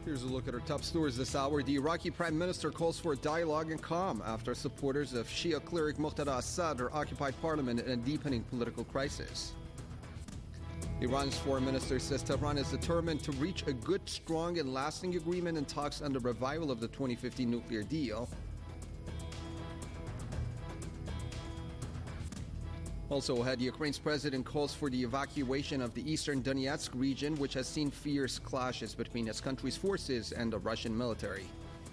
Here's a look at our top stories this hour. The Iraqi Prime Minister calls for dialogue and calm after supporters of Shia cleric Muqtada Assad occupied parliament in a deepening political crisis. Iran's foreign minister says Tehran is determined to reach a good, strong, and lasting agreement in talks on the revival of the 2015 nuclear deal. Also ahead, Ukraine's president calls for the evacuation of the eastern Donetsk region, which has seen fierce clashes between its country's forces and the Russian military.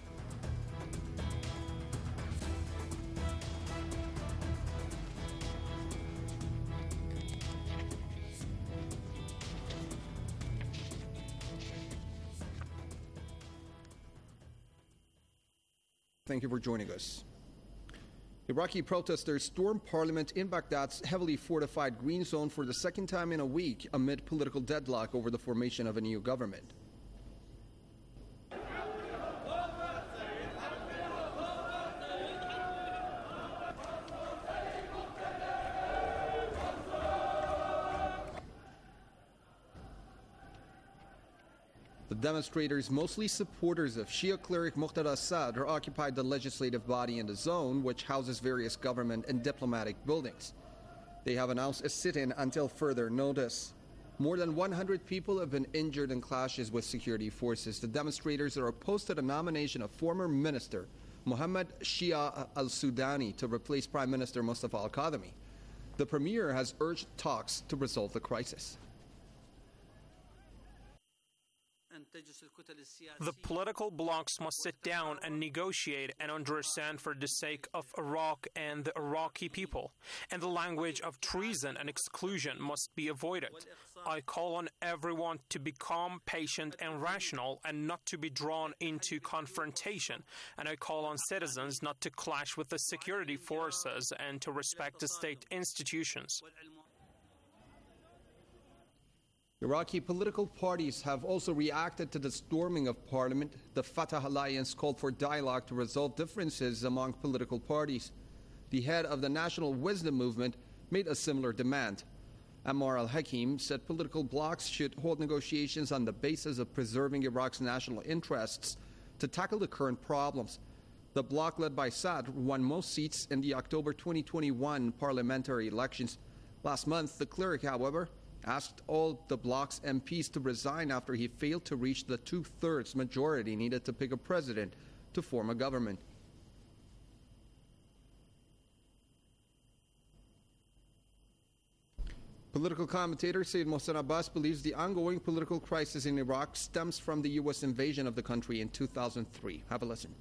Thank you for joining us. Iraqi protesters stormed parliament in Baghdad's heavily fortified green zone for the second time in a week amid political deadlock over the formation of a new government. The demonstrators, mostly supporters of Shia cleric Muqtada Assad, occupied the legislative body in the zone, which houses various government and diplomatic buildings. They have announced a sit-in until further notice. More than 100 people have been injured in clashes with security forces. The demonstrators are opposed to the nomination of former minister Mohammed Shia al-Sudani to replace Prime Minister Mustafa al-Kadhimi. The premier has urged talks to resolve the crisis. The political blocs must sit down and negotiate and understand for the sake of Iraq and the Iraqi people. And the language of treason and exclusion must be avoided. I call on everyone to be calm, patient, and rational and not to be drawn into confrontation. And I call on citizens not to clash with the security forces and to respect the state institutions. Iraqi political parties have also reacted to the storming of parliament. The Fatah Alliance called for dialogue to resolve differences among political parties. The head of the National Wisdom Movement made a similar demand. Ammar al-Hakim said political blocs should hold negotiations on the basis of preserving Iraq's national interests to tackle the current problems. The bloc led by Assad won most seats in the October 2021 parliamentary elections. Last month, the cleric, however, asked all the bloc's MPs to resign after he failed to reach the two-thirds majority needed to pick a president to form a government. Political commentator Sayyid Mohsen Abbas believes the ongoing political crisis in Iraq stems from the U.S. invasion of the country in 2003. Have a listen.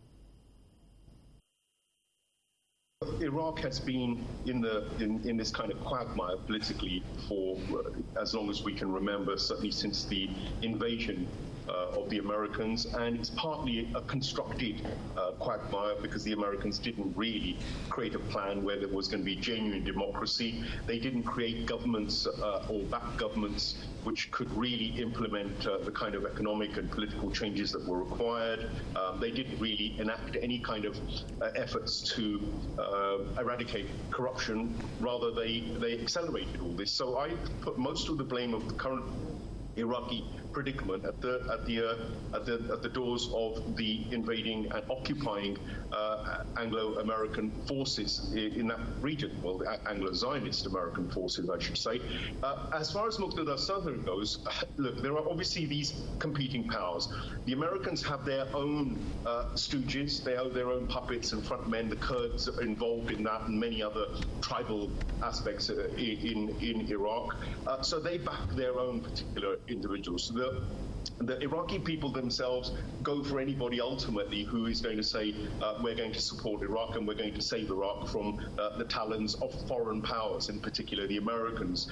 Iraq has been in this kind of quagmire politically for as long as we can remember, certainly since the invasion of the Americans, and it's partly a constructed quagmire because the Americans didn't really create a plan where there was going to be genuine democracy. They didn't create governments or back governments which could really implement the kind of economic and political changes that were required. They didn't really enact any kind of efforts to eradicate corruption. Rather, they accelerated all this. So I put most of the blame of the current Iraqi predicament at the doors of the invading and occupying Anglo-American forces in that region. Well, Anglo-Zionist American forces, I should say. As far as Muqtada Assad goes, look, there are obviously these competing powers. The Americans have their own stooges, they have their own puppets and front men. The Kurds are involved in that and many other tribal aspects in Iraq. So they back their own particular individuals. The Iraqi people themselves go for anybody ultimately who is going to say we're going to support Iraq and we're going to save Iraq from the talons of foreign powers, in particular the Americans.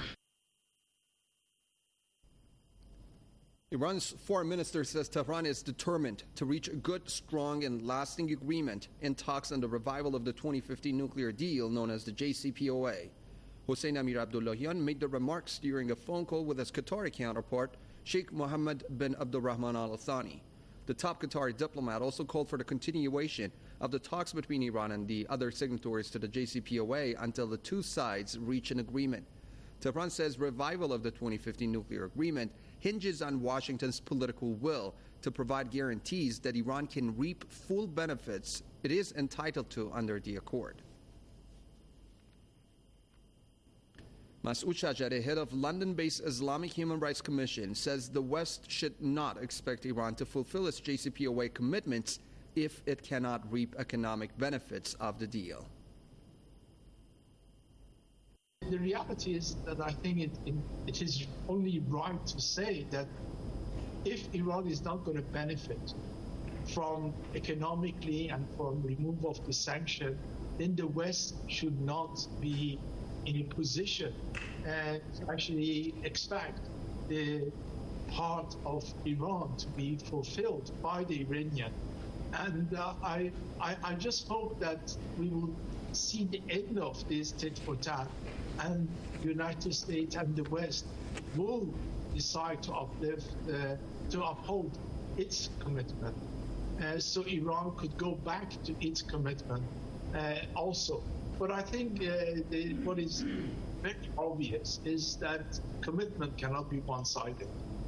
Iran's foreign minister says Tehran is determined to reach a good, strong, and lasting agreement in talks on the revival of the 2015 nuclear deal known as the JCPOA. Hossein Amir Abdullahian made the remarks during a phone call with his Qatari counterpart, Sheikh Mohammed bin Abdurrahman Al Thani. The top Qatari diplomat also called for the continuation of the talks between Iran and the other signatories to the JCPOA until the two sides reach an agreement. Tehran says revival of the 2015 nuclear agreement hinges on Washington's political will to provide guarantees that Iran can reap full benefits it is entitled to under the accord. Masoud Shajari, head of London-based Islamic Human Rights Commission, says the West should not expect Iran to fulfill its JCPOA commitments if it cannot reap economic benefits of the deal. The reality is that I think it is only right to say that if Iran is not going to benefit from economically and from removal of the sanction, then the West should not be in a position to actually expect the part of Iran to be fulfilled by the Iranian. And I just hope that we will see the end of this tit for tat, and the United States and the West will decide to uphold its commitment. So Iran could go back to its commitment also. But I think what is very obvious is that commitment cannot be one-sided.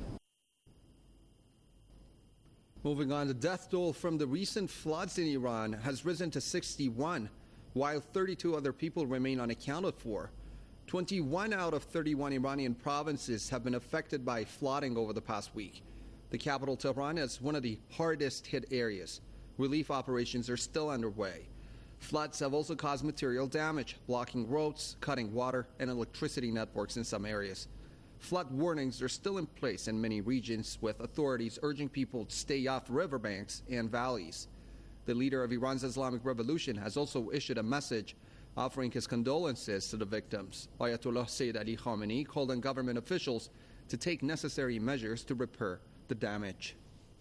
Moving on, the death toll from the recent floods in Iran has risen to 61, while 32 other people remain unaccounted for. 21 out of 31 Iranian provinces have been affected by flooding over the past week. The capital, Tehran, is one of the hardest hit areas. Relief operations are still underway. Floods have also caused material damage, blocking roads, cutting water and electricity networks in some areas. Flood warnings are still in place in many regions, with authorities urging people to stay off riverbanks and valleys. The leader of Iran's Islamic Revolution has also issued a message offering his condolences to the victims. Ayatollah Sayyid Ali Khamenei called on government officials to take necessary measures to repair the damage.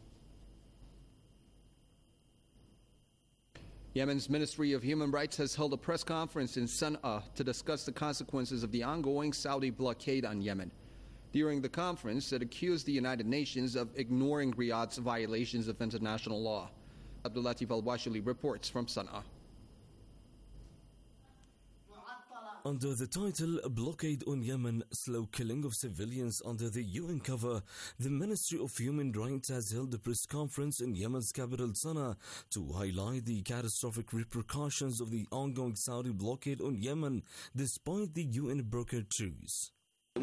Yemen's Ministry of Human Rights has held a press conference in Sana'a to discuss the consequences of the ongoing Saudi blockade on Yemen. During the conference, it accused the United Nations of ignoring Riyadh's violations of international law. Abdulatif Al-Washili reports from Sana'a. Under the title Blockade on Yemen, Slow Killing of Civilians under the UN cover, the Ministry of Human Rights has held a press conference in Yemen's capital Sana'a to highlight the catastrophic repercussions of the ongoing Saudi blockade on Yemen despite the UN-brokered truce.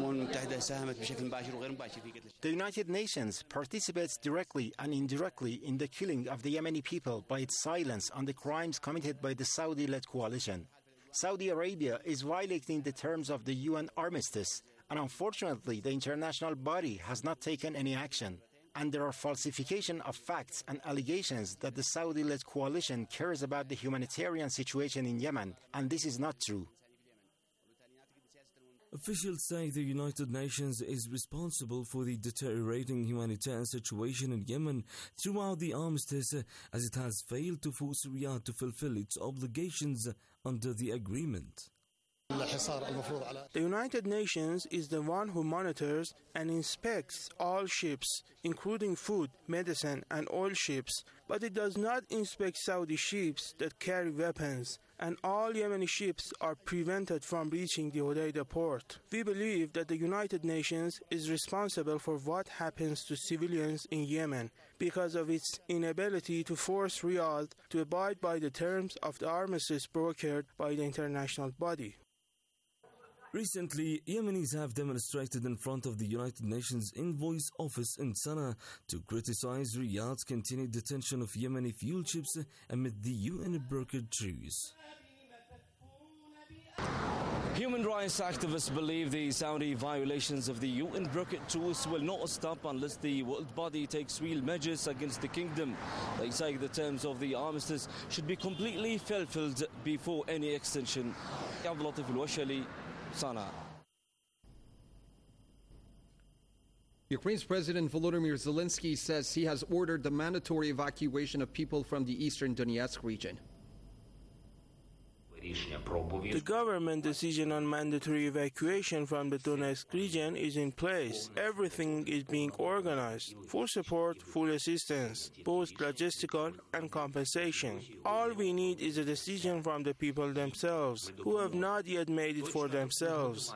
The United Nations participates directly and indirectly in the killing of the Yemeni people by its silence on the crimes committed by the Saudi-led coalition. Saudi Arabia is violating the terms of the UN armistice, and unfortunately the international body has not taken any action. And there are falsification of facts and allegations that the Saudi-led coalition cares about the humanitarian situation in Yemen, and this is not true. Officials say the United Nations is responsible for the deteriorating humanitarian situation in Yemen throughout the armistice, as it has failed to force Riyadh to fulfill its obligations under the agreement. The United Nations is the one who monitors and inspects all ships, including food, medicine, and oil ships, but it does not inspect Saudi ships that carry weapons, and all Yemeni ships are prevented from reaching the Hodeidah port. We believe that the United Nations is responsible for what happens to civilians in Yemen because of its inability to force Riyadh to abide by the terms of the armistice brokered by the international body. Recently, Yemenis have demonstrated in front of the United Nations Envoy's office in Sana'a to criticize Riyadh's continued detention of Yemeni fuel ships amid the UN-brokered truce. Human rights activists believe the Saudi violations of the UN-brokered truce will not stop unless the world body takes real measures against the kingdom. They say the terms of the armistice should be completely fulfilled before any extension. Abdulatif Al-Washili, Sana'a. Ukraine's President Volodymyr Zelensky says he has ordered the mandatory evacuation of people from the eastern Donetsk region. The government decision on mandatory evacuation from the Donetsk region is in place. Everything is being organized. Full support, full assistance, both logistical and compensation. All we need is a decision from the people themselves, who have not yet made it for themselves.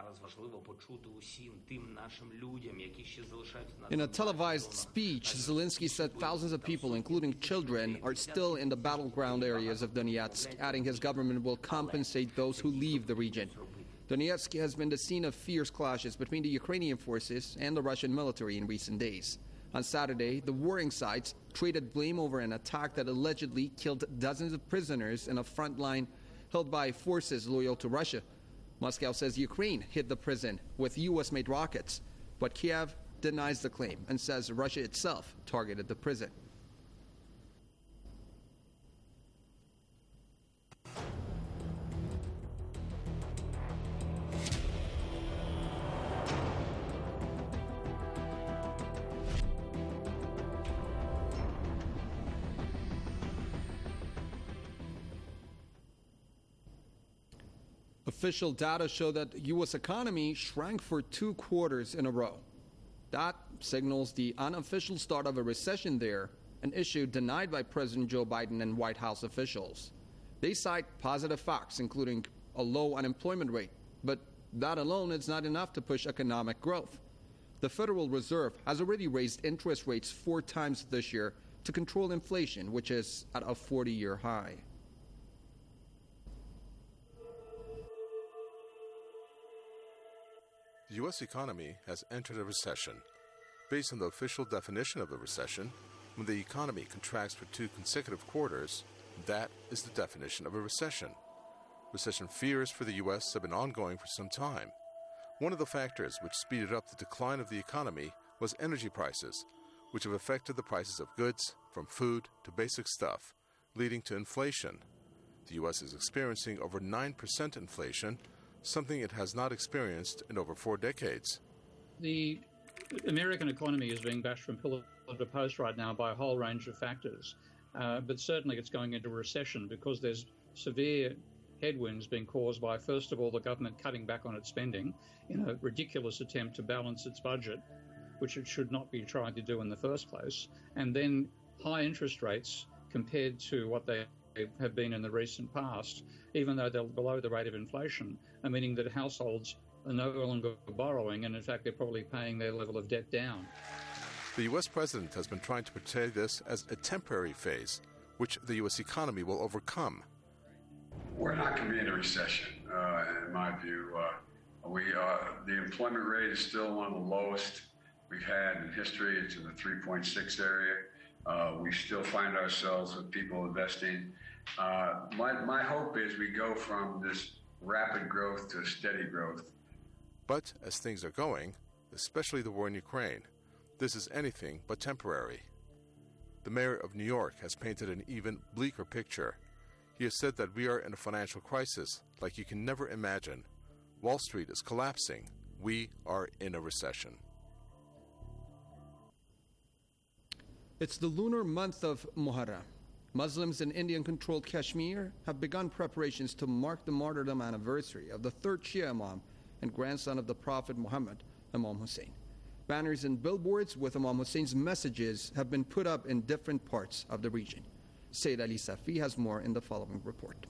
In a televised speech, Zelensky said thousands of people, including children, are still in the battleground areas of Donetsk, adding his government will compensate those who leave the region. Donetsk has been the scene of fierce clashes between the Ukrainian forces and the Russian military in recent days. On Saturday, the warring sides traded blame over an attack that allegedly killed dozens of prisoners in a front line held by forces loyal to Russia. Moscow says Ukraine hit the prison with U.S.-made rockets, but Kiev denies the claim and says Russia itself targeted the prison. Official data show that the U.S. economy shrank for 2 quarters in a row. That signals the unofficial start of a recession there, an issue denied by President Joe Biden and White House officials. They cite positive facts, including a low unemployment rate, but that alone is not enough to push economic growth. The Federal Reserve has already raised interest rates 4 times this year to control inflation, which is at a 40-year high. The U.S. economy has entered a recession. Based on the official definition of a recession, when the economy contracts for 2 consecutive quarters, that is the definition of a recession. Recession fears for the U.S. have been ongoing for some time. One of the factors which speeded up the decline of the economy was energy prices, which have affected the prices of goods, from food to basic stuff, leading to inflation. The U.S. is experiencing over 9% inflation, something it has not experienced in over 4 decades. The American economy is being bashed from pillar to post right now by a whole range of factors, but certainly it's going into a recession because there's severe headwinds being caused by, first of all, the government cutting back on its spending in a ridiculous attempt to balance its budget, which it should not be trying to do in the first place, and then high interest rates compared to what they have been in the recent past, even though they're below the rate of inflation, meaning that households are no longer borrowing, and in fact they're probably paying their level of debt down. The U.S. president has been trying to portray this as a temporary phase, which the U.S. economy will overcome. We're not going to be in a recession, in my view. The employment rate is still one of the lowest we've had in history. It's in the 3.6 area. We still find ourselves with people investing. My hope is we go from this rapid growth to steady growth. But as things are going, especially the war in Ukraine, this is anything but temporary. The mayor of New York has painted an even bleaker picture. He has said that we are in a financial crisis like you can never imagine. Wall Street is collapsing. We are in a recession. It's the lunar month of Muharram. Muslims in Indian-controlled Kashmir have begun preparations to mark the martyrdom anniversary of the 3rd Shia Imam and grandson of the Prophet Muhammad, Imam Hussein. Banners and billboards with Imam Hussein's messages have been put up in different parts of the region. Sayyid Ali Safi has more in the following report.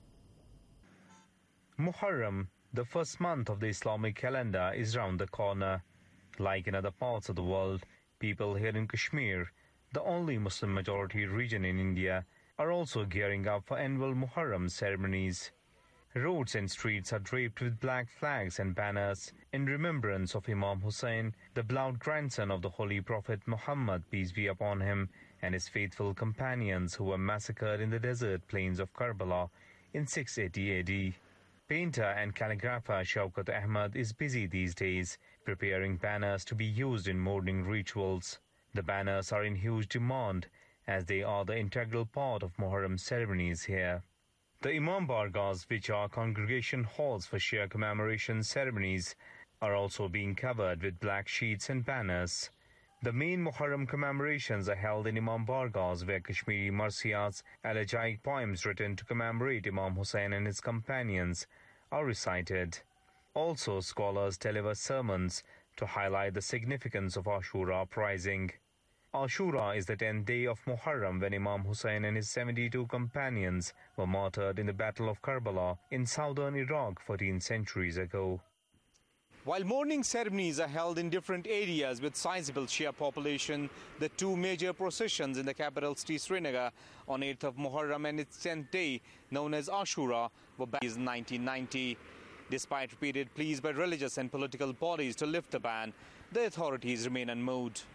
Muharram, the first month of the Islamic calendar, is round the corner. Like in other parts of the world, people here in Kashmir, the only Muslim-majority region in India, are also gearing up for annual Muharram ceremonies. Roads and streets are draped with black flags and banners in remembrance of Imam Hussein, the beloved grandson of the Holy Prophet Muhammad, peace be upon him, and his faithful companions who were massacred in the desert plains of Karbala in 680 AD. Painter and calligrapher Shaukat Ahmad is busy these days, preparing banners to be used in mourning rituals. The banners are in huge demand, as they are the integral part of Muharram ceremonies here. The Imam Bargahs, which are congregation halls for Shia commemoration ceremonies, are also being covered with black sheets and banners. The main Muharram commemorations are held in Imam Bargahs, where Kashmiri marsiyats, elegiac poems written to commemorate Imam Hussain and his companions, are recited. Also, scholars deliver sermons to highlight the significance of Ashura uprising. Ashura is the 10th day of Muharram, when Imam Hussain and his 72 companions were martyred in the Battle of Karbala in southern Iraq 14 centuries ago. While mourning ceremonies are held in different areas with sizable Shia population, the two major processions in the capital city Srinagar on 8th of Muharram and its 10th day, known as Ashura, were banned in 1990. Despite repeated pleas by religious and political bodies to lift the ban, the authorities remain unmoved.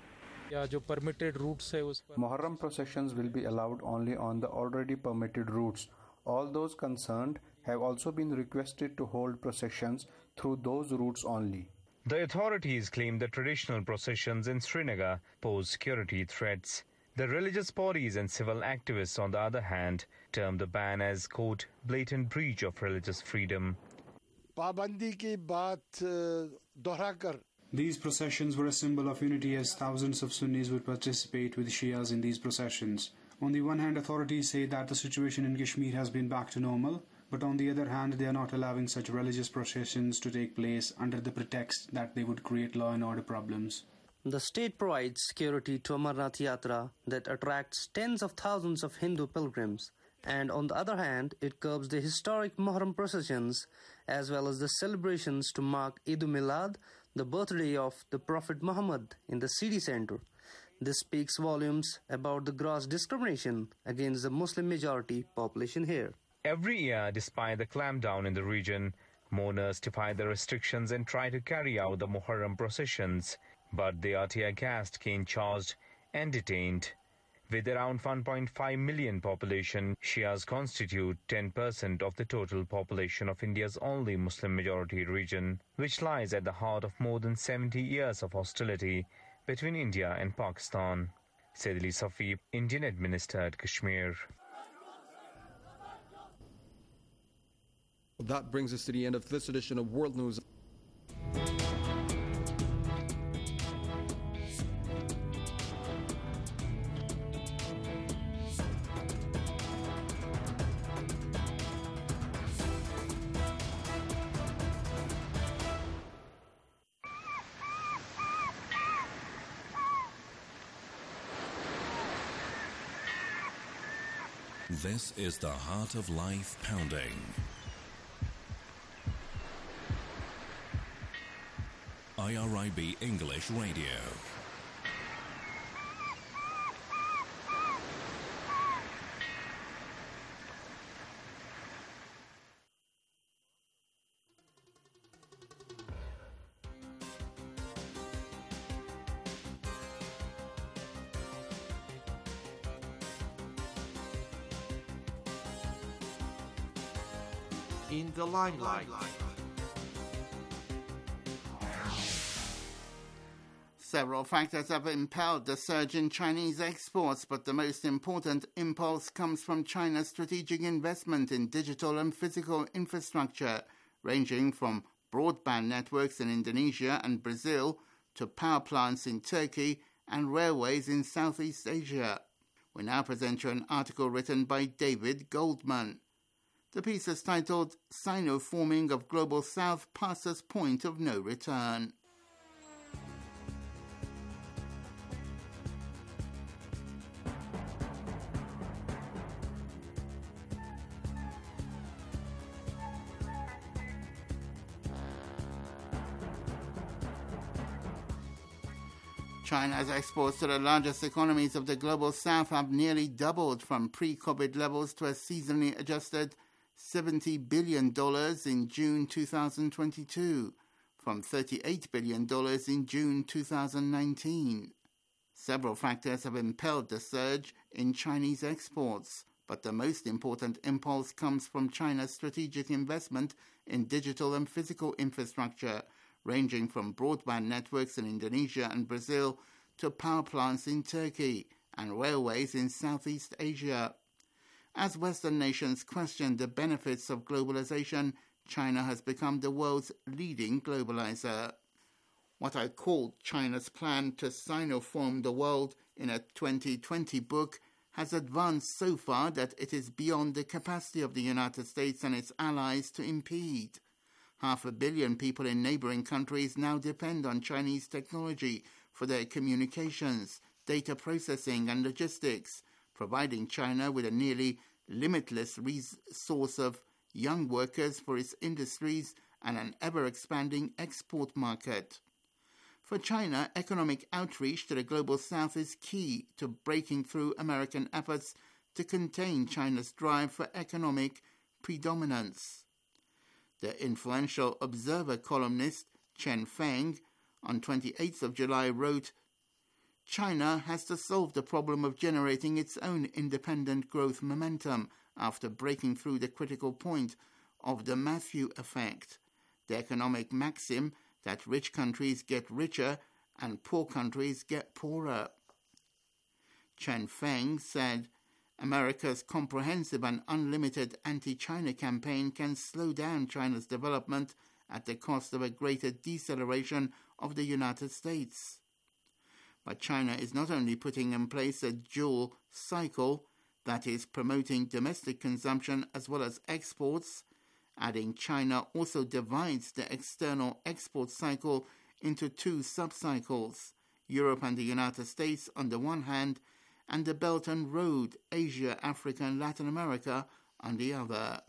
Muharram processions will be allowed only on the already permitted routes. All those concerned have also been requested to hold processions through those routes only. The authorities claim the traditional processions in Srinagar pose security threats. The religious bodies and civil activists, on the other hand, term the ban as, quote, blatant breach of religious freedom. These processions were a symbol of unity, as thousands of Sunnis would participate with Shias in these processions. On the one hand, authorities say that the situation in Kashmir has been back to normal, but on the other hand, they are not allowing such religious processions to take place under the pretext that they would create law and order problems. The state provides security to Amarnath Yatra that attracts tens of thousands of Hindu pilgrims, and on the other hand, it curbs the historic Muharram processions as well as the celebrations to mark Eid-ul-Milad, the birthday of the Prophet Muhammad, in the city center. This speaks volumes about the gross discrimination against the Muslim majority population here. Every year, despite the clampdown in the region, mourners defy the restrictions and try to carry out the Muharram processions, but they are tear-gassed, cane-charged and detained. With around 1.5 million population, Shias constitute 10% of the total population of India's only Muslim-majority region, which lies at the heart of more than 70 years of hostility between India and Pakistan. Said Ali Safi, Indian-administered Kashmir. That brings us to the end of this edition of World News. This is the Heart of Life Pounding. IRIB English Radio. In the limelight. Several factors have impelled the surge in Chinese exports, but the most important impulse comes from China's strategic investment in digital and physical infrastructure, ranging from broadband networks in Indonesia and Brazil to power plants in Turkey and railways in Southeast Asia. We now present you an article written by David Goldman. The piece is titled Sino-Forming of Global South Passes Point of No Return. China's exports to the largest economies of the Global South have nearly doubled from pre-COVID levels to a seasonally adjusted $70 billion in June 2022, from $38 billion in June 2019. Several factors have impelled the surge in Chinese exports, but the most important impulse comes from China's strategic investment in digital and physical infrastructure, ranging from broadband networks in Indonesia and Brazil to power plants in Turkey and railways in Southeast Asia. As Western nations question the benefits of globalization, China has become the world's leading globalizer. What I called China's plan to Sinoform the world in a 2020 book has advanced so far that it is beyond the capacity of the United States and its allies to impede. 500 million people in neighboring countries now depend on Chinese technology for their communications, data processing and logistics, providing China with a nearly limitless source of young workers for its industries and an ever-expanding export market. For China, economic outreach to the global south is key to breaking through American efforts to contain China's drive for economic predominance. The influential Observer columnist Chen Feng on 28th of July wrote, "China has to solve the problem of generating its own independent growth momentum after breaking through the critical point of the Matthew effect, the economic maxim that rich countries get richer and poor countries get poorer." Chen Feng said, "America's comprehensive and unlimited anti-China campaign can slow down China's development at the cost of a greater deceleration of the United States." But China is not only putting in place a dual cycle, that is, promoting domestic consumption as well as exports. Adding China also divides the external export cycle into two sub-cycles, Europe and the United States on the one hand, and the Belt and Road, Asia, Africa and Latin America on the other.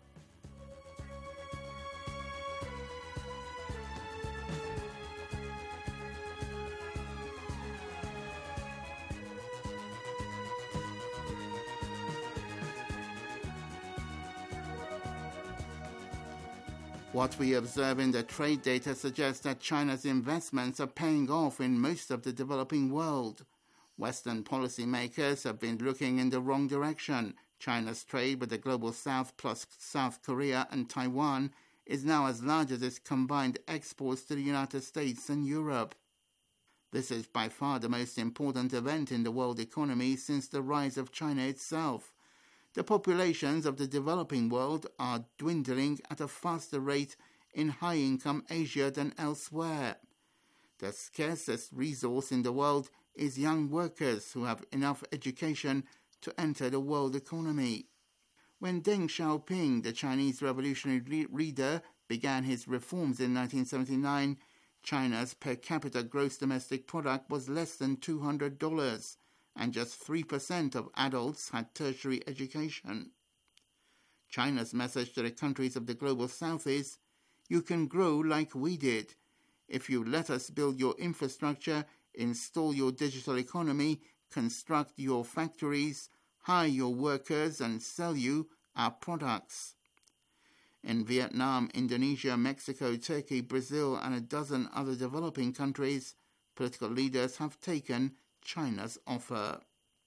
What we observe in the trade data suggests that China's investments are paying off in most of the developing world. Western policymakers have been looking in the wrong direction. China's trade with the global south plus South Korea and Taiwan is now as large as its combined exports to the United States and Europe. This is by far the most important event in the world economy since the rise of China itself. The populations of the developing world are dwindling at a faster rate in high-income Asia than elsewhere. The scarcest resource in the world is young workers who have enough education to enter the world economy. When Deng Xiaoping, the Chinese revolutionary leader, began his reforms in 1979, China's per capita gross domestic product was less than $200, and just 3% of adults had tertiary education. China's message to the countries of the global south is, "You can grow like we did. If you let us build your infrastructure, install your digital economy, construct your factories, hire your workers and sell you our products." In Vietnam, Indonesia, Mexico, Turkey, Brazil and a dozen other developing countries, political leaders have taken China's offer.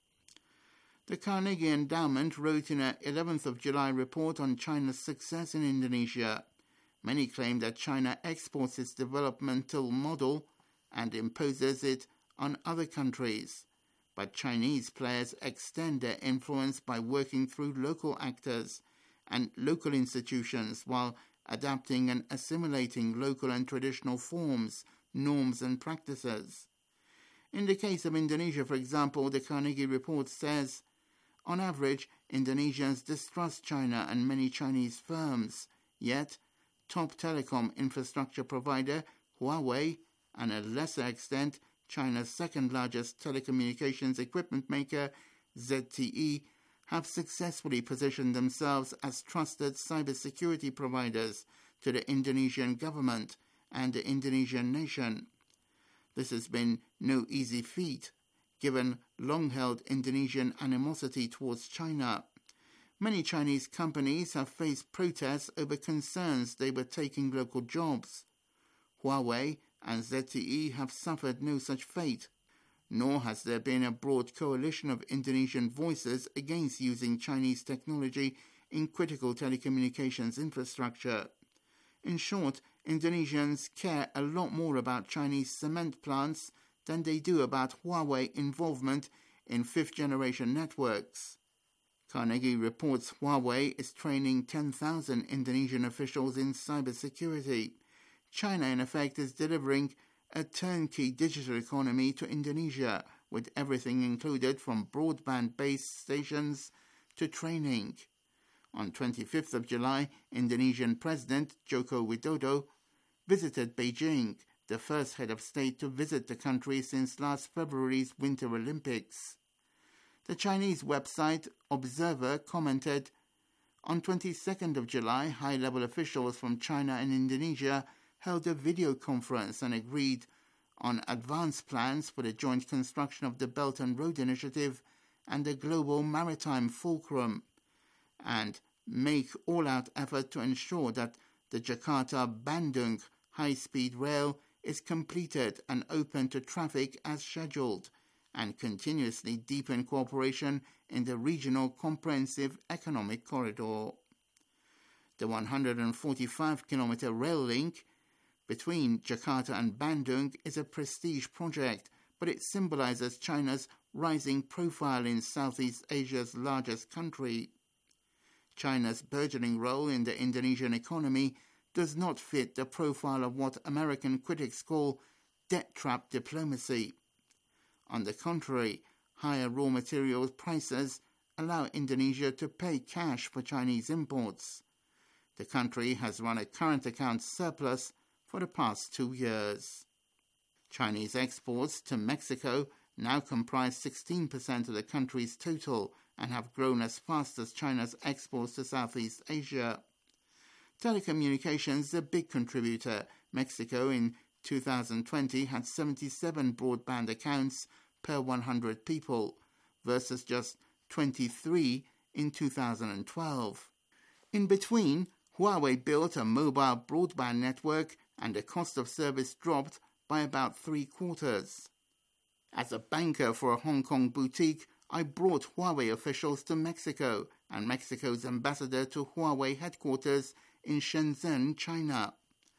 The Carnegie Endowment wrote in an 11th of July report on China's success in Indonesia. Many claim that China exports its developmental model and imposes it on other countries. But Chinese players extend their influence by working through local actors and local institutions while adapting and assimilating local and traditional forms, norms and practices. In the case of Indonesia, for example, the Carnegie report says, on average, Indonesians distrust China and many Chinese firms, yet top telecom infrastructure provider Huawei, and at a lesser extent, China's second-largest telecommunications equipment maker, ZTE, have successfully positioned themselves as trusted cybersecurity providers to the Indonesian government and the Indonesian nation. This has been no easy feat, given long-held Indonesian animosity towards China. Many Chinese companies have faced protests over concerns they were taking local jobs. Huawei and ZTE have suffered no such fate, nor has there been a broad coalition of Indonesian voices against using Chinese technology in critical telecommunications infrastructure. In short, Indonesians care a lot more about Chinese cement plants than they do about Huawei involvement in fifth-generation networks. Carnegie reports Huawei is training 10,000 Indonesian officials in cybersecurity. China, in effect, is delivering a turnkey digital economy to Indonesia, with everything included from broadband-based stations to training. On 25th of July, Indonesian President Joko Widodo visited Beijing, the first head of state to visit the country since last February's Winter Olympics. The Chinese website Observer commented, on 22nd of July, high-level officials from China and Indonesia held a video conference and agreed on advanced plans for the joint construction of the Belt and Road Initiative and the Global Maritime Fulcrum, and make all-out effort to ensure that the Jakarta-Bandung high-speed rail is completed and open to traffic as scheduled, and continuously deepen cooperation in the regional comprehensive economic corridor. The 145-kilometer rail link between Jakarta and Bandung is a prestige project, but it symbolizes China's rising profile in Southeast Asia's largest country. China's burgeoning role in the Indonesian economy does not fit the profile of what American critics call debt trap diplomacy. On the contrary, higher raw materials prices allow Indonesia to pay cash for Chinese imports. The country has run a current account surplus for the past 2 years. Chinese exports to Mexico now comprise 16% of the country's total and have grown as fast as China's exports to Southeast Asia. Telecommunications is a big contributor. Mexico in 2020 had 77 broadband accounts per 100 people versus just 23 in 2012. In between, Huawei built a mobile broadband network and the cost of service dropped by about 3/4. As a banker for a Hong Kong boutique, I brought Huawei officials to Mexico and Mexico's ambassador to Huawei headquarters in Shenzhen, China.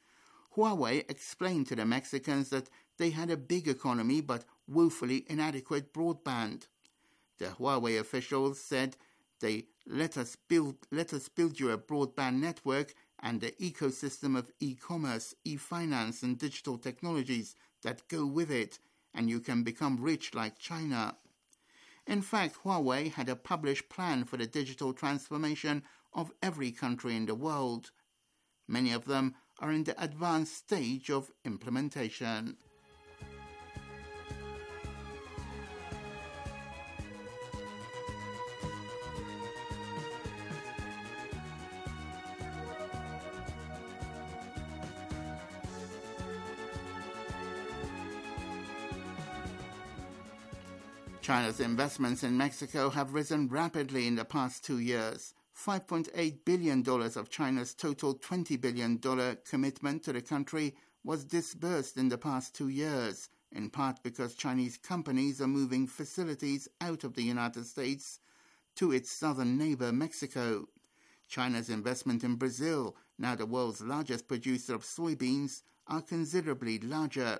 Huawei explained to the Mexicans that they had a big economy but woefully inadequate broadband. The Huawei officials said they let us build you a broadband network and the ecosystem of e-commerce, e-finance and digital technologies that go with it, and you can become rich like China. In fact, Huawei had a published plan for the digital transformation of every country in the world. Many of them are in the advanced stage of implementation. China's investments in Mexico have risen rapidly in the past 2 years. $5.8 billion of China's total $20 billion commitment to the country was disbursed in the past 2 years, in part because Chinese companies are moving facilities out of the United States to its southern neighbor, Mexico. China's investment in Brazil, now the world's largest producer of soybeans, are considerably larger.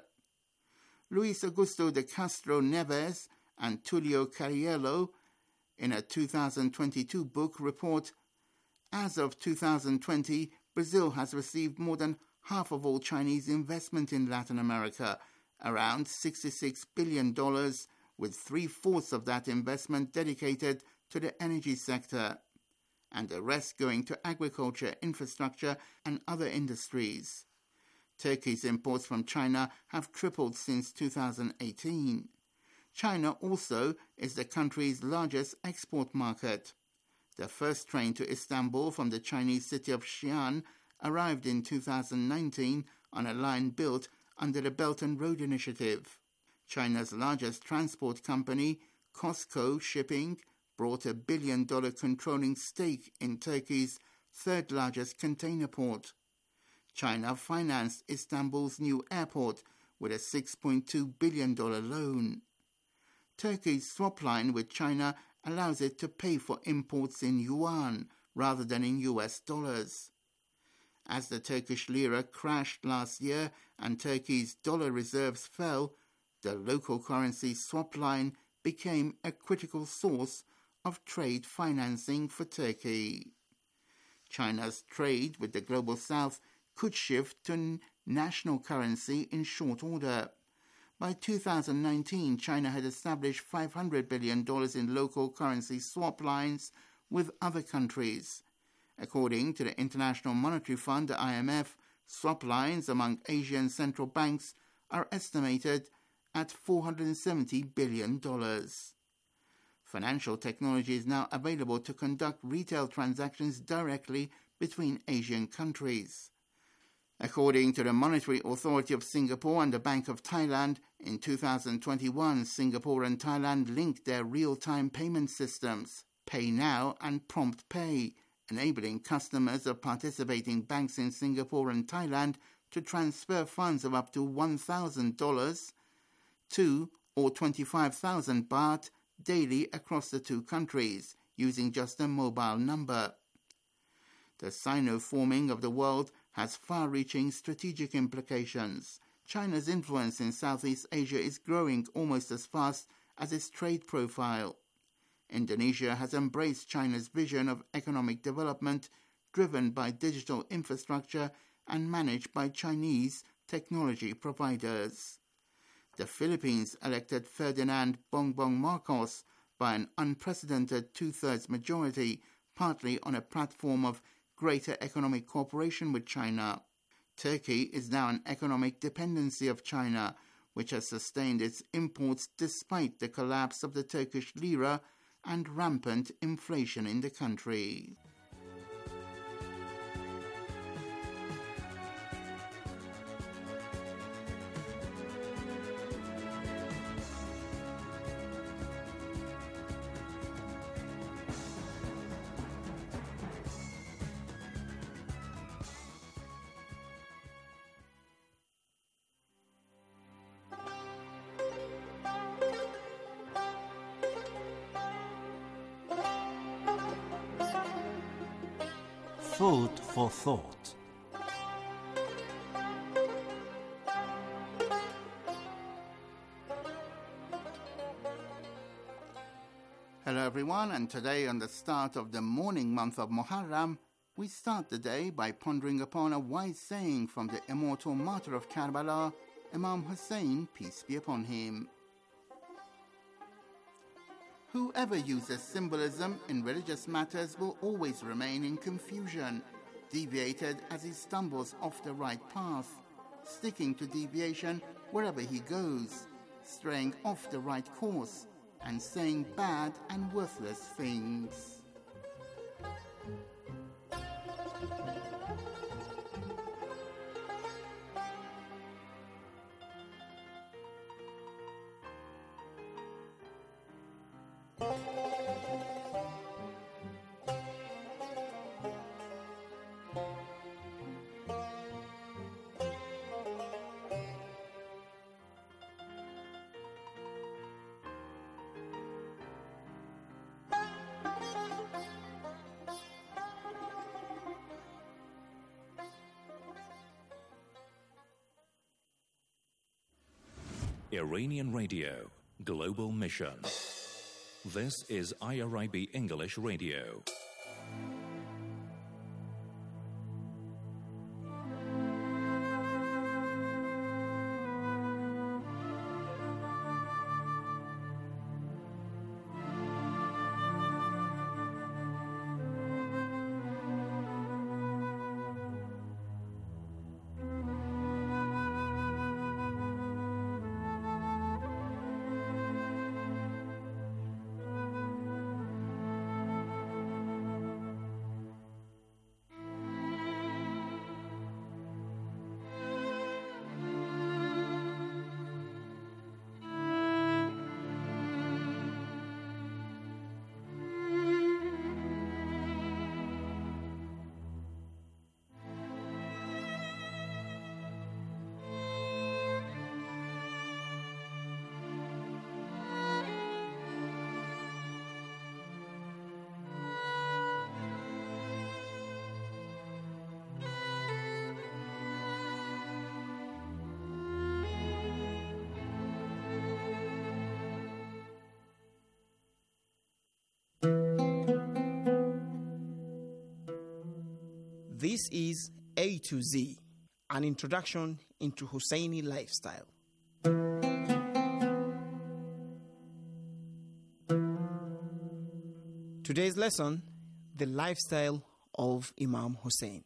Luis Augusto de Castro Neves and Tulio Carriello, in a 2022 book, report, as of 2020, Brazil has received more than half of all Chinese investment in Latin America, around $66 billion, with 3/4 of that investment dedicated to the energy sector, and the rest going to agriculture, infrastructure, and other industries. Turkey's imports from China have tripled since 2018. China also is the country's largest export market. The first train to Istanbul from the Chinese city of Xi'an arrived in 2019 on a line built under the Belt and Road Initiative. China's largest transport company, COSCO Shipping, brought $1 billion controlling stake in Turkey's third-largest container port. China financed Istanbul's new airport with a $6.2 billion loan. Turkey's swap line with China allows it to pay for imports in yuan rather than in US dollars. As the Turkish lira crashed last year and Turkey's dollar reserves fell, the local currency swap line became a critical source of trade financing for Turkey. China's trade with the global south could shift to national currency in short order. By 2019, China had established $500 billion in local currency swap lines with other countries. According to the International Monetary Fund, the IMF, swap lines among Asian central banks are estimated at $470 billion. Financial technology is now available to conduct retail transactions directly between Asian countries. According to the Monetary Authority of Singapore and the Bank of Thailand, in 2021, Singapore and Thailand linked their real-time payment systems, PayNow and PromptPay, enabling customers of participating banks in Singapore and Thailand to transfer funds of up to $1,000 to or 25,000 baht daily across the two countries using just a mobile number. The Sino-forming of the world has far-reaching strategic implications. China's influence in Southeast Asia is growing almost as fast as its trade profile. Indonesia has embraced China's vision of economic development driven by digital infrastructure and managed by Chinese technology providers. The Philippines elected Ferdinand Bongbong Marcos by an unprecedented two-thirds majority, partly on a platform of greater economic cooperation with China. Turkey is now an economic dependency of China, which has sustained its imports despite the collapse of the Turkish lira and rampant inflation in the country. Food for thought. Hello everyone, and today on the start of the mourning month of Muharram, we start the day by pondering upon a wise saying from the immortal martyr of Karbala, Imam Hussein, peace be upon him. Whoever uses symbolism in religious matters will always remain in confusion, deviated as he stumbles off the right path, sticking to deviation wherever he goes, straying off the right course, and saying bad and worthless things. Iranian Radio, Global Mission. This is IRIB English Radio. This is A to Z, an introduction into Husseini lifestyle. Today's lesson, the lifestyle of Imam Hussein.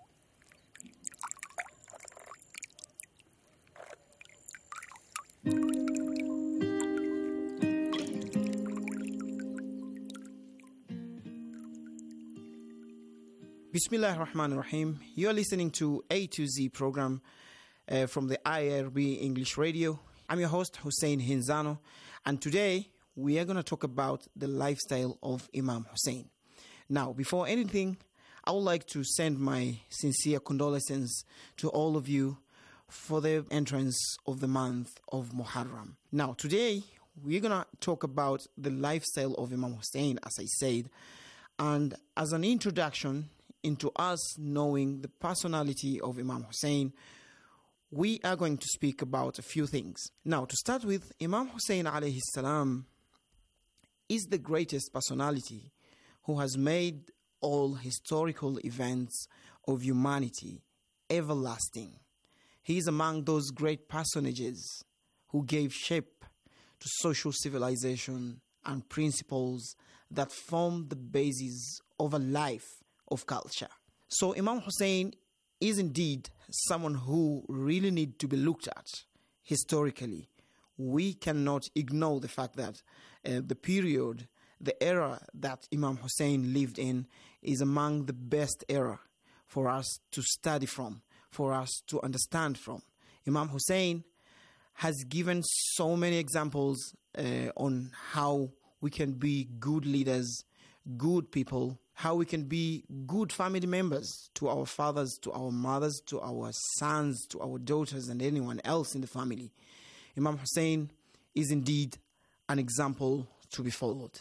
Bismillah ar-Rahman ar-Rahim. You're listening to A to Z program from the IRB English Radio. I'm your host, Hussein Hinzano, and today we are going to talk about the lifestyle of Imam Hussein. Now, before anything, I would like to send my sincere condolences to all of you for the entrance of the month of Muharram. Now, today we're going to talk about the lifestyle of Imam Hussein, as I said, and as an introduction into us knowing the personality of Imam Hussein, we are going to speak about a few things. Now, to start with, Imam Hussein alayhi salam is the greatest personality who has made all historical events of humanity everlasting. He is among those great personages who gave shape to social civilization and principles that form the basis of a life of culture. So Imam Hussein is indeed someone who really needs to be looked at historically. We cannot ignore the fact that the era that Imam Hussein lived in is among the best era for us to study from, for us to understand from. Imam Hussein has given so many examples on how we can be good leaders, good people, how we can be good family members to our fathers, to our mothers, to our sons, to our daughters, and anyone else in the family. Imam Hussein is indeed an example to be followed.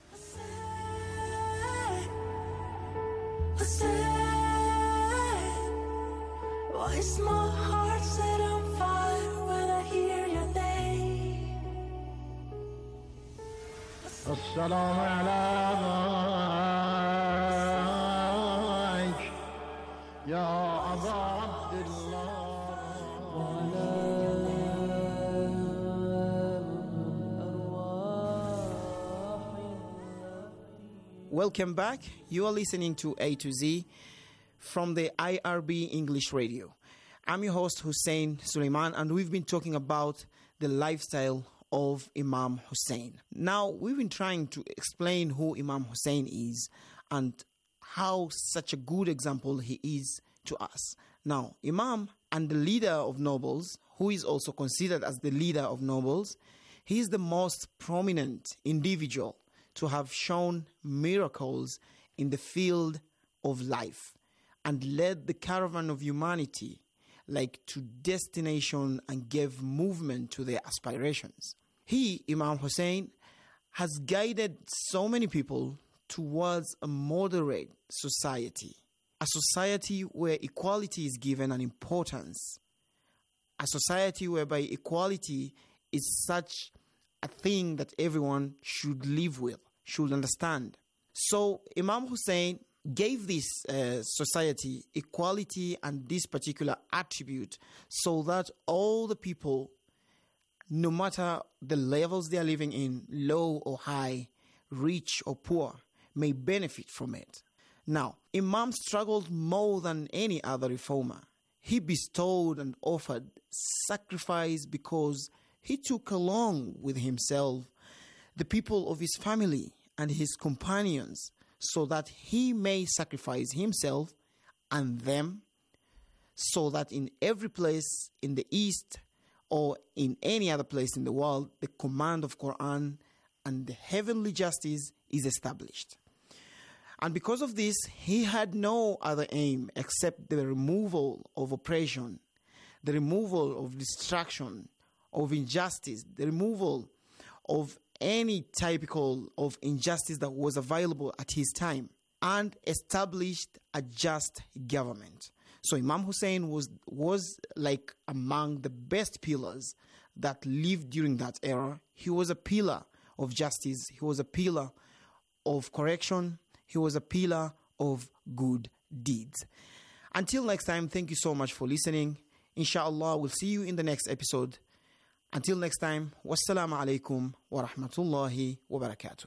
Why is my heart set on fire when I hear your name? Assalamu alayk ya Aba Abdullah. Welcome back. You are listening to A to Z from the IRB English Radio. I'm your host, Hussein Suleiman, and we've been talking about the lifestyle of Imam Hussein. Now, we've been trying to explain who Imam Hussein is and how such a good example he is to us. Now, Imam and the leader of nobles, who is also considered as the leader of nobles, he is the most prominent individual to have shown miracles in the field of life and led the caravan of humanity to destination and gave movement to their aspirations. He, Imam Hussein, has guided so many people towards a moderate society, a society where equality is given an importance, a society whereby equality is such a thing that everyone should live with, should understand. So Imam Hussein gave this society equality and this particular attribute so that all the people, no matter the levels they are living in, low or high, rich or poor, may benefit from it. Now, Imam struggled more than any other reformer. He bestowed and offered sacrifice because he took along with himself the people of his family and his companions so that he may sacrifice himself and them, so that in every place in the East or in any other place in the world, the command of Quran and the heavenly justice is established. And because of this, he had no other aim except the removal of oppression, the removal of distraction, of injustice, the removal of any typical of injustice that was available at his time, and established a just government. So Imam Hussein was like among the best pillars that lived during that era. He was a pillar of justice. He was a pillar of correction. He was a pillar of good deeds. Until next time, thank you so much for listening. Inshallah, we'll see you in the next episode. Until next time, wassalamu alaikum wa rahmatullahi wa barakatuh.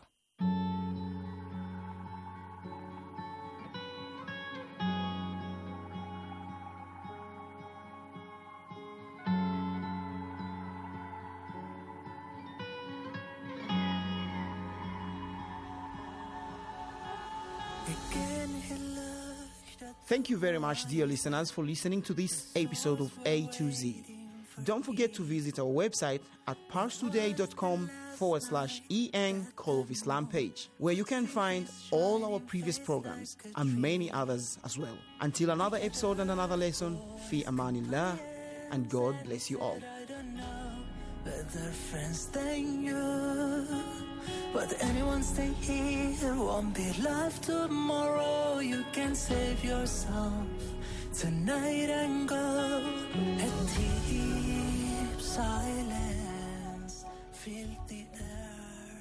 Thank you very much, dear listeners, for listening to this episode of A to Z. Don't forget to visit our website at parstoday.com/EN Call of Islam page, where you can find all our previous programs and many others as well. Until another episode and another lesson, fi amanillah, and God bless you all. Better friends than you. But anyone stay here won't be alive tomorrow. You can save yourself tonight and go. A deep silence, feel the air.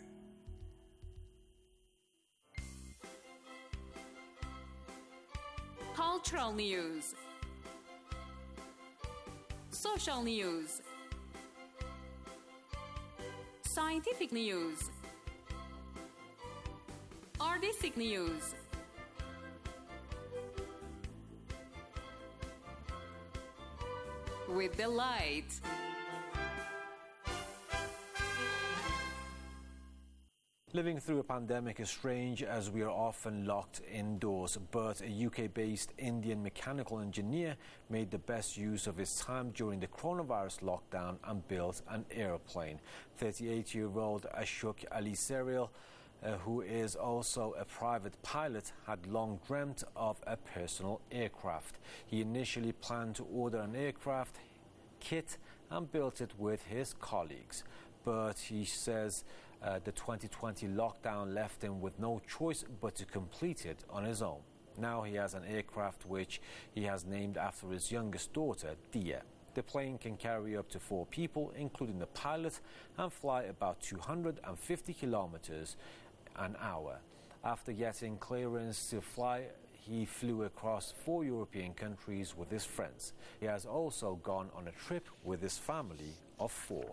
Cultural news, social news, scientific news, artistic news, with delight. Living through a pandemic is strange as we are often locked indoors, but a UK-based Indian mechanical engineer made the best use of his time during the coronavirus lockdown and built an airplane. 38-year-old Ashok Ali Serial, who is also a private pilot, had long dreamt of a personal aircraft. He initially planned to order an aircraft kit and built it with his colleagues, but he says the 2020 lockdown left him with no choice but to complete it on his own. Now he has an aircraft which he has named after his youngest daughter, Dia. The plane can carry up to 4 people, including the pilot, and fly about 250 kilometers an hour. After getting clearance to fly, he flew across 4 European countries with his friends. He has also gone on a trip with his family of 4.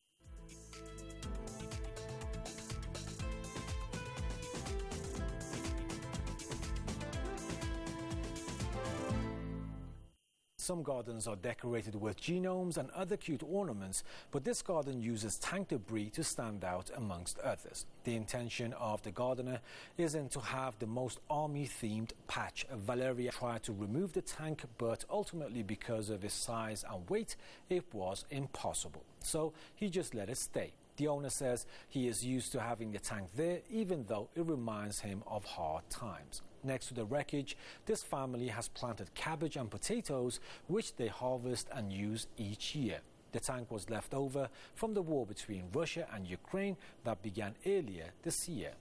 Some gardens are decorated with genomes and other cute ornaments, but this garden uses tank debris to stand out amongst others. The intention of the gardener isn't to have the most army-themed patch. Valeria tried to remove the tank, but ultimately, because of its size and weight, it was impossible. So he just let it stay. The owner says he is used to having the tank there, even though it reminds him of hard times. Next to the wreckage, this family has planted cabbage and potatoes, which they harvest and use each year. The tank was left over from the war between Russia and Ukraine that began earlier this year.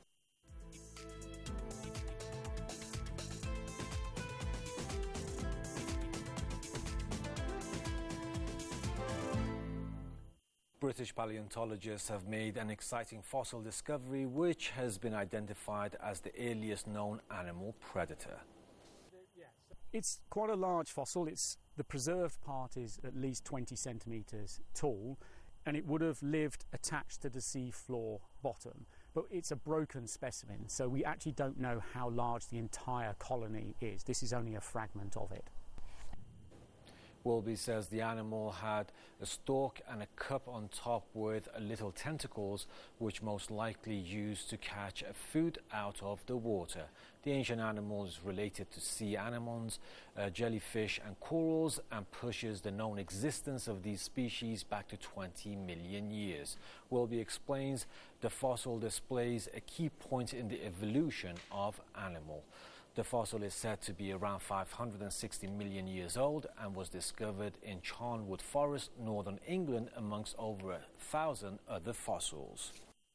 British paleontologists have made an exciting fossil discovery which has been identified as the earliest known animal predator. It's quite a large fossil. The preserved part is at least 20 centimetres tall, and it would have lived attached to the sea floor bottom. But it's a broken specimen, so we actually don't know how large the entire colony is. This is only a fragment of it. Wilby says the animal had a stalk and a cup on top with little tentacles, which most likely used to catch food out of the water. The ancient animal is related to sea anemones, jellyfish and corals, and pushes the known existence of these species back to 20 million years. Wilby explains the fossil displays a key point in the evolution of animal. The fossil is said to be around 560 million years old and was discovered in Charnwood Forest, northern England, amongst over 1,000 other fossils.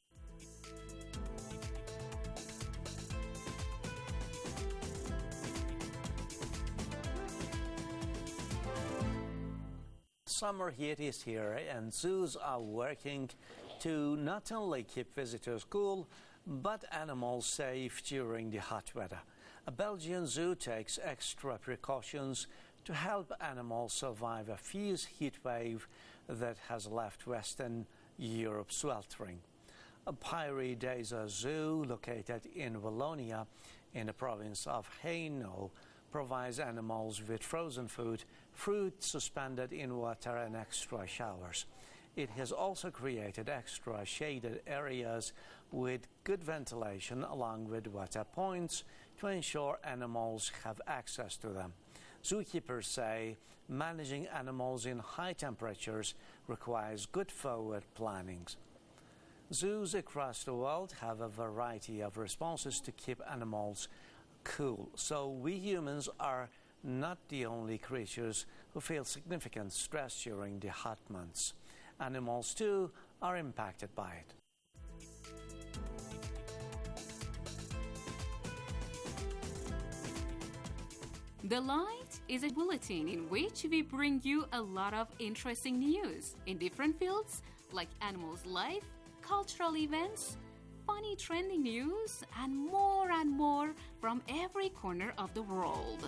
Summer heat is here, and zoos are working to not only keep visitors cool, but animals safe during the hot weather. A Belgian zoo takes extra precautions to help animals survive a fierce heat wave that has left Western Europe sweltering. A Piri Desert Zoo, located in Wallonia in the province of Hainaut, provides animals with frozen food, fruit suspended in water, and extra showers. It has also created extra shaded areas with good ventilation along with water points to ensure animals have access to them. Zookeepers say managing animals in high temperatures requires good forward planning. Zoos across the world have a variety of responses to keep animals cool, so we humans are not the only creatures who feel significant stress during the hot months. Animals, too, are impacted by it. The Light is a bulletin in which we bring you a lot of interesting news in different fields like animals' life, cultural events, funny trending news, and more from every corner of the world.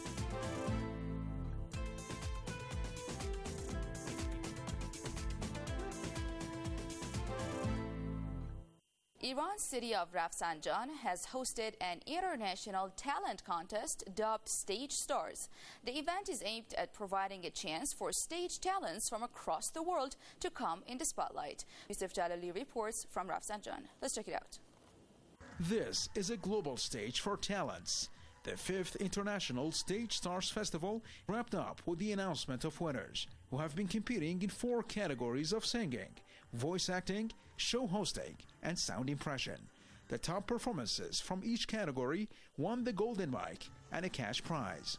Iran's city of Rafsanjan has hosted an international talent contest dubbed Stage Stars. The event is aimed at providing a chance for stage talents from across the world to come in the spotlight. Yusuf Jalali reports from Rafsanjan. Let's check it out. This is a global stage for talents. The 5th International Stage Stars Festival wrapped up with the announcement of winners, who have been competing in 4 categories of singing, voice acting, show hosting, and sound impression. The top performances from each category won the Golden Mic and a cash prize.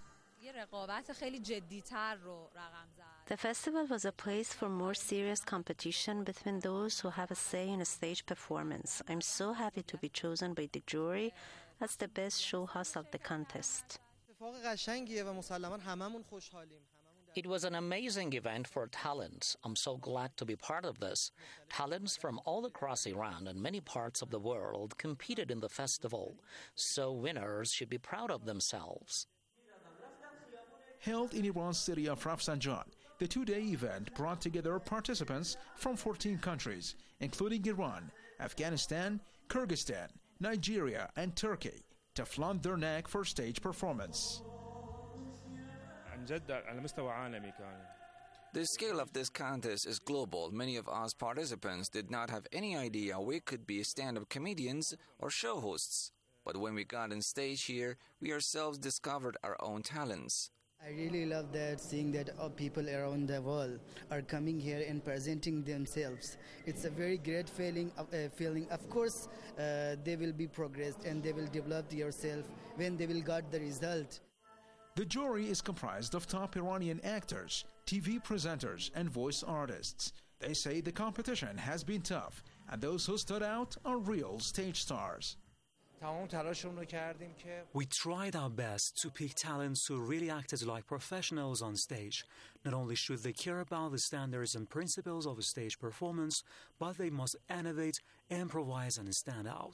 The festival was a place for more serious competition between those who have a say in a stage performance. I'm so happy to be chosen by the jury as the best show host of the contest. It was an amazing event for talents. I'm so glad to be part of this. Talents from all across Iran and many parts of the world competed in the festival, so winners should be proud of themselves. Held in Iran's city of Rafsanjan, the 2-day event brought together participants from 14 countries, including Iran, Afghanistan, Kyrgyzstan, Nigeria, and Turkey, to flaunt their knack for stage performance. The scale of this contest is global. Many of us participants did not have any idea we could be stand-up comedians or show hosts. But when we got on stage here, we ourselves discovered our own talents. I really love that, seeing that people around the world are coming here and presenting themselves. It's a very great feeling. Of course, they will be progressed and they will develop yourself when they will get the result. The jury is comprised of top Iranian actors, TV presenters, and voice artists. They say the competition has been tough, and those who stood out are real stage stars. We tried our best to pick talents who really acted like professionals on stage. Not only should they care about the standards and principles of a stage performance, but they must innovate, improvise, and stand out.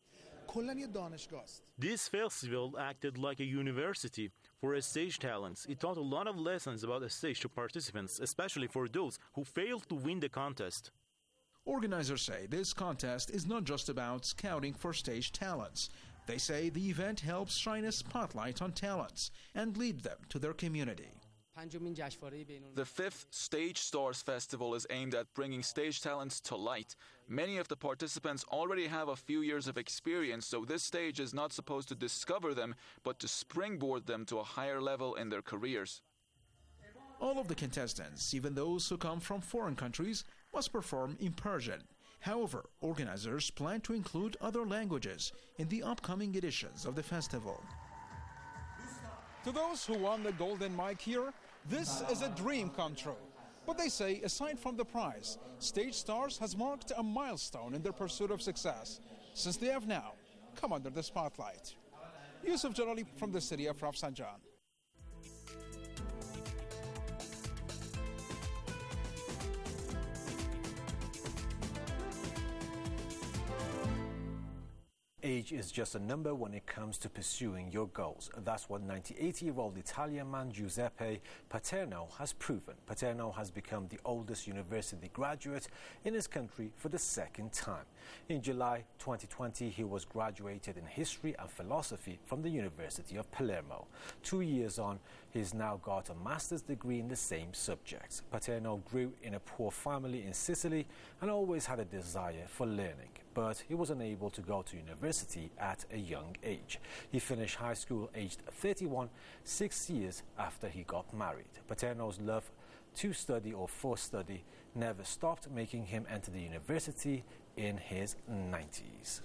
This festival acted like a university for stage talents. It taught a lot of lessons about the stage to participants, especially for those who failed to win the contest. Organizers say this contest is not just about scouting for stage talents. They say the event helps shine a spotlight on talents and lead them to their community. The 5th Stage Stars Festival is aimed at bringing stage talents to light. Many of the participants already have a few years of experience, so this stage is not supposed to discover them, but to springboard them to a higher level in their careers. All of the contestants, even those who come from foreign countries, must perform in Persian. However, organizers plan to include other languages in the upcoming editions of the festival. To those who won the Golden Mic here, this is a dream come true. But they say, aside from the prize, Stage Stars has marked a milestone in their pursuit of success, since they have now come under the spotlight. Yusuf Jalali from the city of Rafsanjan. Age is just a number when it comes to pursuing your goals. That's what 98-year-old Italian man Giuseppe Paterno has proven. Paterno has become the oldest university graduate in his country for the second time. In July 2020, he was graduated in history and philosophy from the University of Palermo. 2 years on, he's now got a master's degree in the same subjects. Paterno grew in a poor family in Sicily and always had a desire for learning, but he was unable to go to university at a young age. He finished high school aged 31, 6 years after he got married. Paterno's love to study or for study never stopped, making him enter the university in his 90s.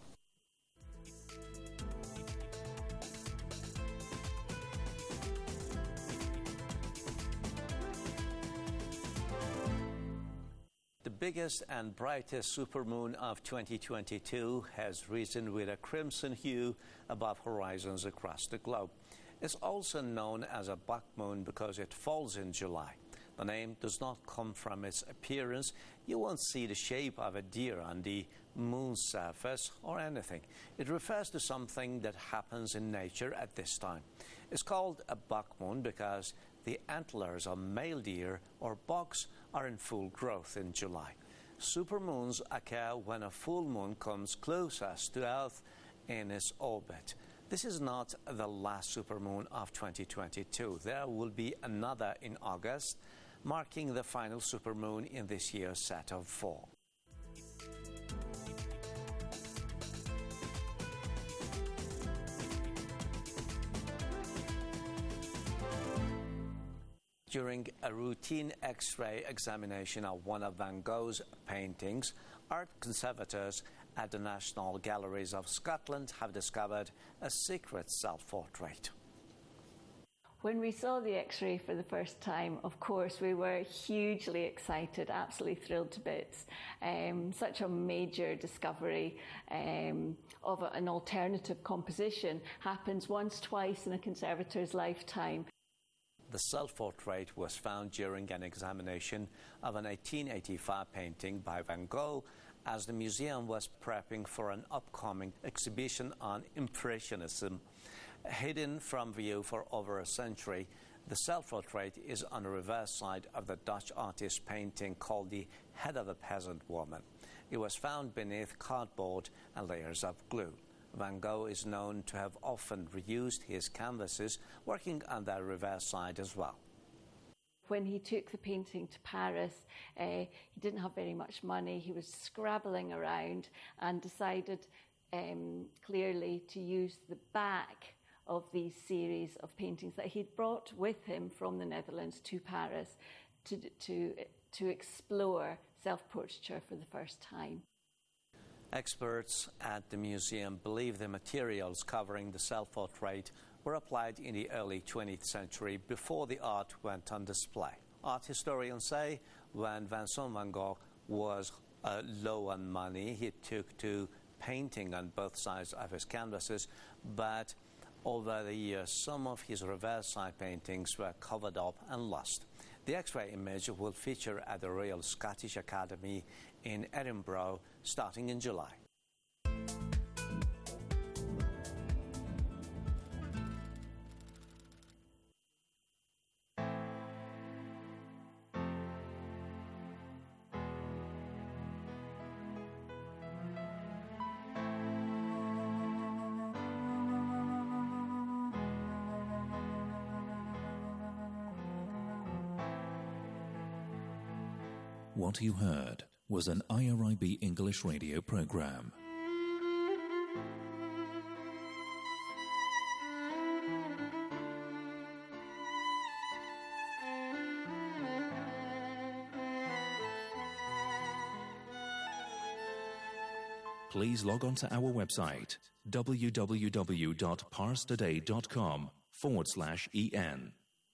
The biggest and brightest supermoon of 2022 has risen with a crimson hue above horizons across the globe. It's also known as a buck moon because it falls in July. The name does not come from its appearance. You won't see the shape of a deer on the moon's surface or anything. It refers to something that happens in nature at this time. It's called a buck moon because the antlers of male deer or bucks are in full growth in July. Supermoons occur when a full moon comes closest to Earth in its orbit. This is not the last supermoon of 2022. There will be another in August, marking the final supermoon in this year's set of 4. During a routine X-ray examination of one of Van Gogh's paintings, art conservators at the National Galleries of Scotland have discovered a secret self-portrait. When we saw the X-ray for the first time, of course, we were hugely excited, absolutely thrilled to bits. Such a major discovery of an alternative composition happens once, twice in a conservator's lifetime. The self-portrait was found during an examination of an 1885 painting by Van Gogh as the museum was prepping for an upcoming exhibition on Impressionism. Hidden from view for over a century, the self-portrait is on the reverse side of the Dutch artist's painting called The Head of a Peasant Woman. It was found beneath cardboard and layers of glue. Van Gogh is known to have often reused his canvases, working on the reverse side as well. When he took the painting to Paris, he didn't have very much money. He was scrabbling around and decided clearly to use the back of these series of paintings that he'd brought with him from the Netherlands to Paris to explore self-portraiture for the first time. Experts at the museum believe the materials covering the self-portrait were applied in the early 20th century before the art went on display. Art historians say when Vincent van Gogh was low on money, he took to painting on both sides of his canvases, but over the years, some of his reverse side paintings were covered up and lost. The X-ray image will feature at the Royal Scottish Academy in Edinburgh starting in July. What you heard was an IRIB English radio program. Please log on to our website www.parstoday.com/en.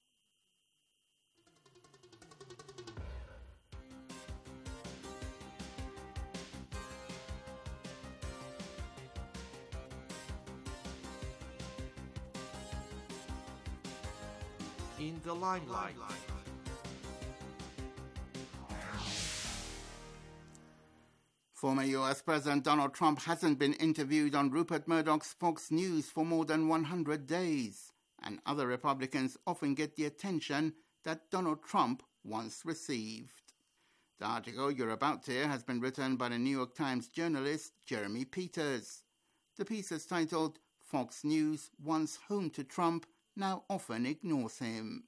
In the limelight. Former U.S. President Donald Trump hasn't been interviewed on Rupert Murdoch's Fox News for more than 100 days, and other Republicans often get the attention that Donald Trump once received. The article you're about to hear has been written by the New York Times journalist Jeremy Peters. The piece is titled, "Fox News, Once Home to Trump, Now Often Ignores Him."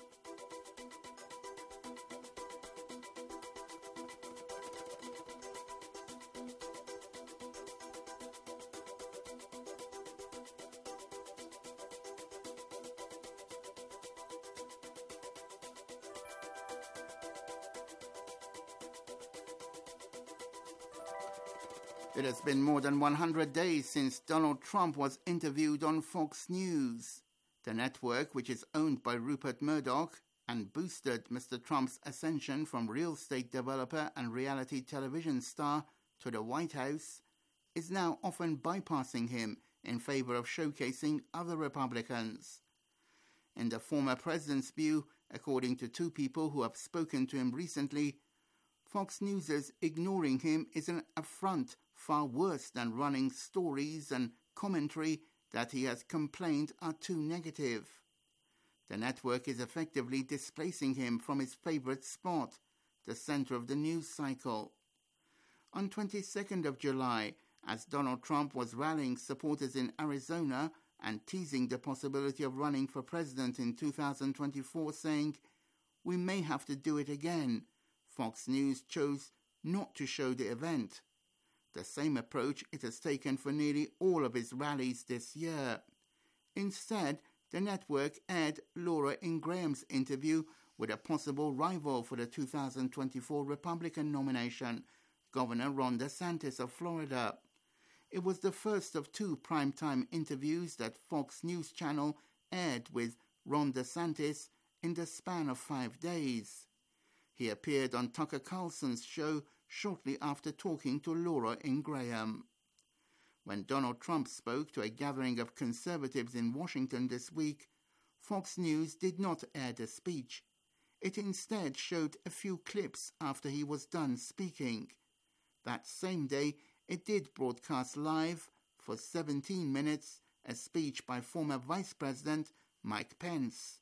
It has been more than 100 days since Donald Trump was interviewed on Fox News. The network, which is owned by Rupert Murdoch and boosted Mr. Trump's ascension from real estate developer and reality television star to the White House, is now often bypassing him in favor of showcasing other Republicans. In the former president's view, according to two people who have spoken to him recently, Fox News' ignoring him is an affront far worse than running stories and commentary that he has complained are too negative. The network is effectively displacing him from his favorite spot, the center of the news cycle. On 22nd of July, as Donald Trump was rallying supporters in Arizona and teasing the possibility of running for president in 2024, saying, "We may have to do it again," Fox News chose not to show the event. The same approach it has taken for nearly all of his rallies this year. Instead, the network aired Laura Ingraham's interview with a possible rival for the 2024 Republican nomination, Governor Ron DeSantis of Florida. It was the first of two primetime interviews that Fox News Channel aired with Ron DeSantis in the span of 5 days. He appeared on Tucker Carlson's show shortly after talking to Laura Ingraham. When Donald Trump spoke to a gathering of conservatives in Washington this week, Fox News did not air the speech. It instead showed a few clips after he was done speaking. That same day, it did broadcast live, for 17 minutes, a speech by former Vice President Mike Pence.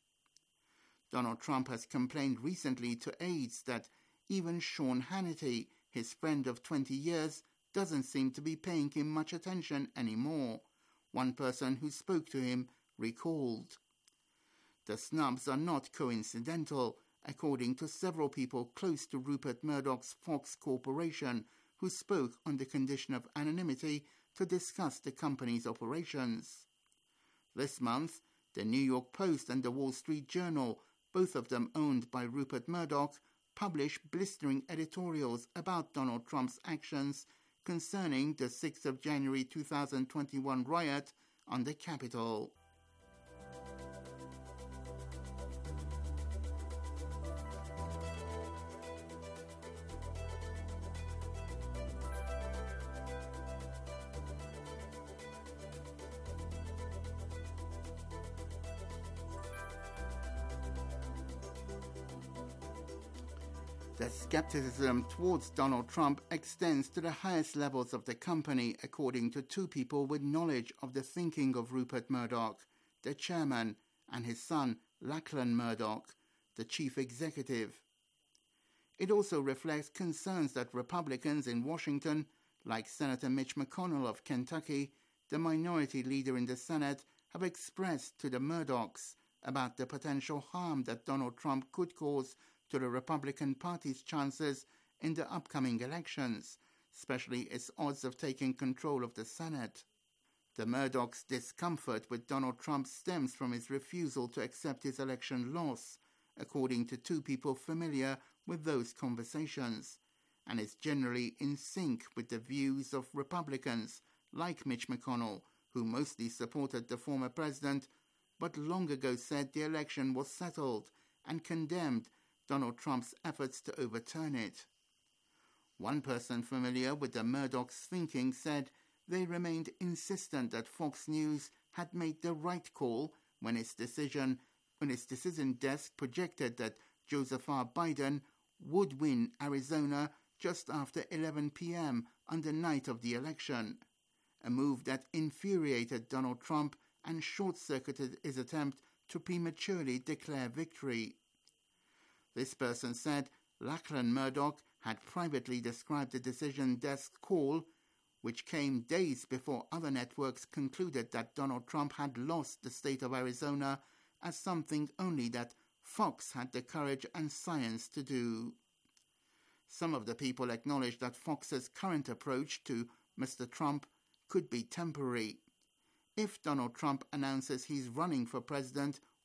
Donald Trump has complained recently to aides that even Sean Hannity, his friend of 20 years, doesn't seem to be paying him much attention anymore, one person who spoke to him recalled. The snubs are not coincidental, according to several people close to Rupert Murdoch's Fox Corporation, who spoke on the condition of anonymity to discuss the company's operations. This month, the New York Post and the Wall Street Journal, both of them owned by Rupert Murdoch, published blistering editorials about Donald Trump's actions concerning the 6th of January 2021 riot on the Capitol. The skepticism towards Donald Trump extends to the highest levels of the company, according to two people with knowledge of the thinking of Rupert Murdoch, the chairman, and his son, Lachlan Murdoch, the chief executive. It also reflects concerns that Republicans in Washington, like Senator Mitch McConnell of Kentucky, the minority leader in the Senate, have expressed to the Murdochs about the potential harm that Donald Trump could cause to the Republican Party's chances in the upcoming elections, especially its odds of taking control of the Senate. The Murdochs' discomfort with Donald Trump stems from his refusal to accept his election loss, according to two people familiar with those conversations, and is generally in sync with the views of Republicans like Mitch McConnell, who mostly supported the former president, but long ago said the election was settled and condemned Donald Trump's efforts to overturn it. One person familiar with the Murdochs' thinking said they remained insistent that Fox News had made the right call when its decision desk projected that Joseph R. Biden would win Arizona just after 11 p.m. on the night of the election, a move that infuriated Donald Trump and short-circuited his attempt to prematurely declare victory. This person said Lachlan Murdoch had privately described the decision desk call, which came days before other networks concluded that Donald Trump had lost the state of Arizona, as something only that Fox had the courage and science to do. Some of the people acknowledged that Fox's current approach to Mr. Trump could be temporary. If Donald Trump announces he's running for president